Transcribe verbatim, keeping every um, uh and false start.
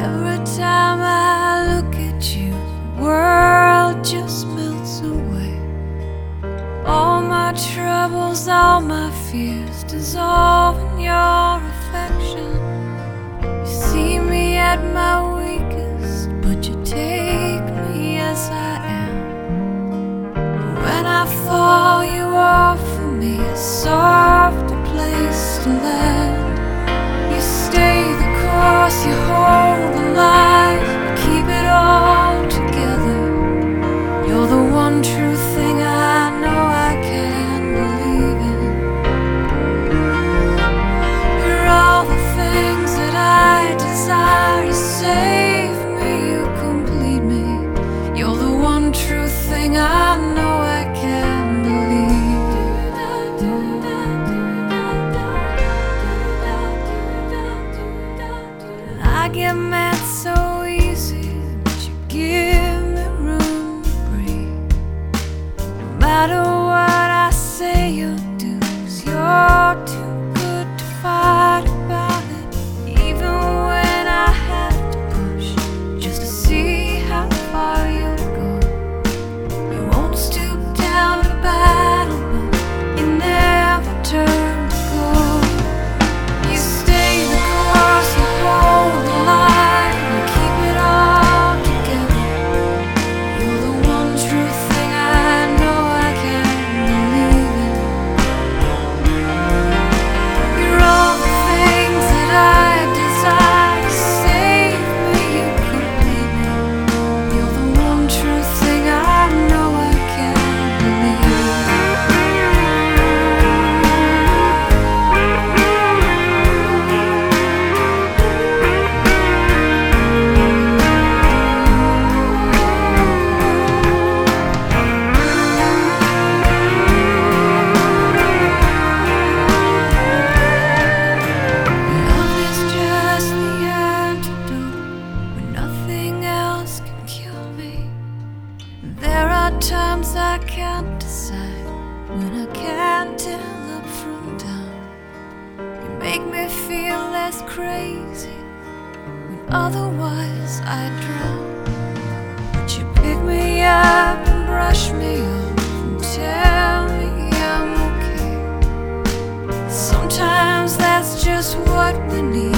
Every time I look at you, the world just melts away. All my troubles, all my fears dissolve in your affection. You see me at my weakest, but you take me as I am. When I fall, you offer me a softer place to land. You stay the course, you hold the line, you keep it all together. You're the one true thing I know I can believe in. You're all the things that I desire. You save me, you complete me. You're the one true thing I know I can believe. I get mad so easy, but you give me room to breathe. No matter what I say you'll do, 'cause you're too good to fight about it. Even when I have to push just to see how far you'll go. You won't stoop down to battle, but you never turn to go. You stay the course, you hold the line, you keep it all together. You're the one true thing I know I can believe in. You're all the things that I desire. Save me, you complete me. You're the one true thing I know I can believe. Love is just the antidote when nothing else can kill me. There are times I can't decide, when I can't tell up from down. You make me feel less crazy when otherwise I drown. But you pick me up and brush me off and tell me I'm okay. Sometimes that's just what we need.